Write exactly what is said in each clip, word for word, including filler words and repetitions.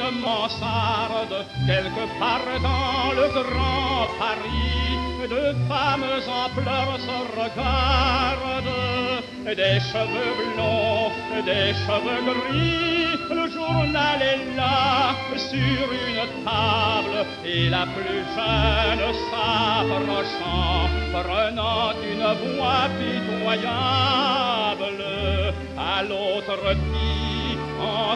une mansarde, quelque part dans le grand Paris, deux femmes en pleurs se regardent, des cheveux blonds, des cheveux gris. Le journal est là sur une table, et la plus jeune s'approchant, prenant une voix pitoyable, à l'autre dit en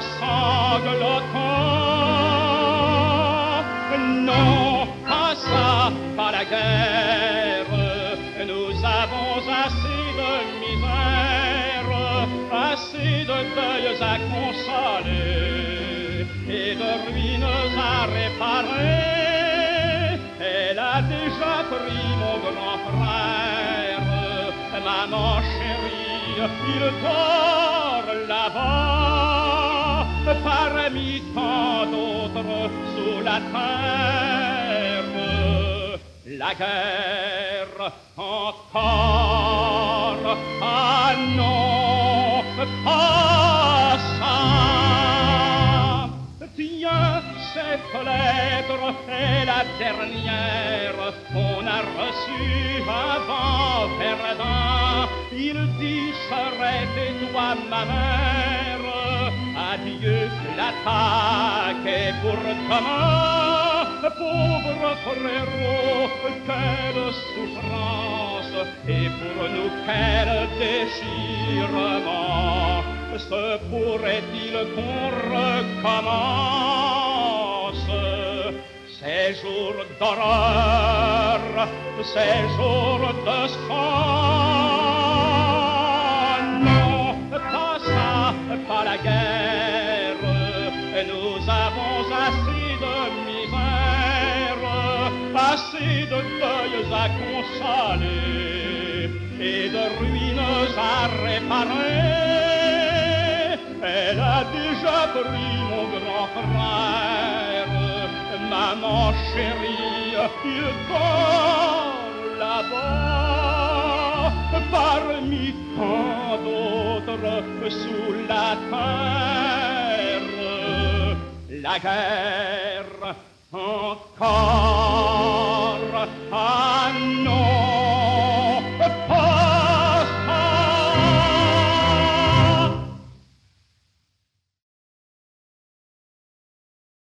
sanglotant: non, pas ça, pas la guerre, nous avons assez de misère, assez de deuils à consoler et de ruines à réparer. Elle a déjà pris mon grand frère, maman chérie, il dort là-bas, parmi tant d'autres sous la terre. La guerre encore, ah non, pas ça. Tiens, cette lettre est la dernière qu'on a reçue avant Verdun. Il dit: serait toi ma mère, adieu, l'attaque est pour demain. Pauvre frérot, quelle souffrance, et pour nous quel déchirement. Se pourrait-il qu'on recommence ces jours d'horreur, ces jours de sang? Non, pas ça, pas la guerre, nous avons assez de misère, assez de deuils à consoler et de ruines à réparer. Elle a déjà pris mon grand frère, maman chérie, il dort là-bas, parmi tant d'autres sous la terre. La guerre